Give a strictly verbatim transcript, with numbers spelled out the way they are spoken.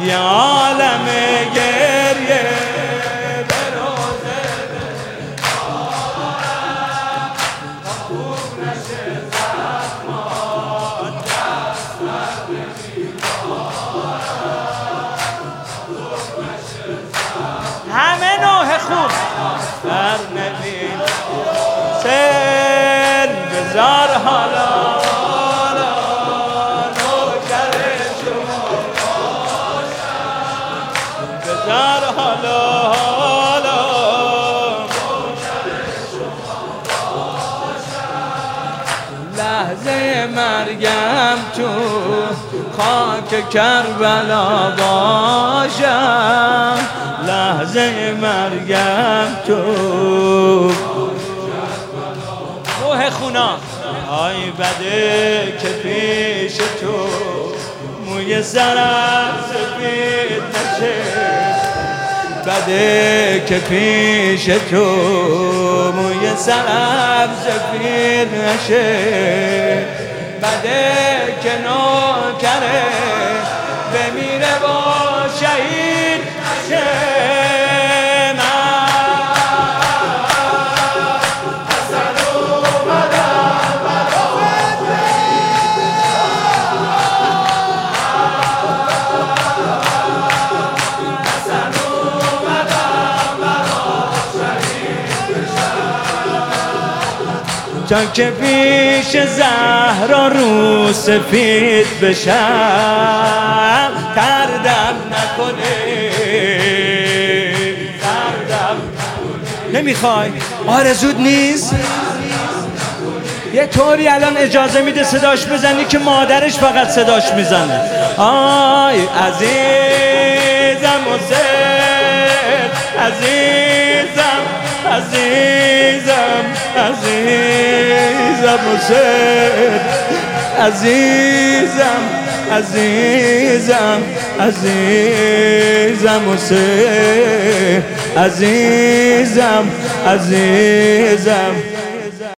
یه عالم گریه همه نوع خوب در نبین سر بزار حالا نوکر شما باشم بزار حالا حالا نوکر شما باشم لحظه مرگم تو خاک کربلا باشم لحظه مرگم تو روح خونا آی بده که پیش تو موی سرم سفید نشه بده که پیش تو موی سرم سفید نشه بده که نوکره بمیره با شهید نشه تا که پیش زهرا رو سفید بشم تردم نکنه تردم نکنه نمیخوای؟ آرزود نیست؟ یه طوری الان اجازه میده صداش بزنی که مادرش فقط صداش میزنه آی عزیزم حسین عزیزم عزیزم عزیزم حسین عزیزم عزیزم عزیزم حسین عزیزم عزیزم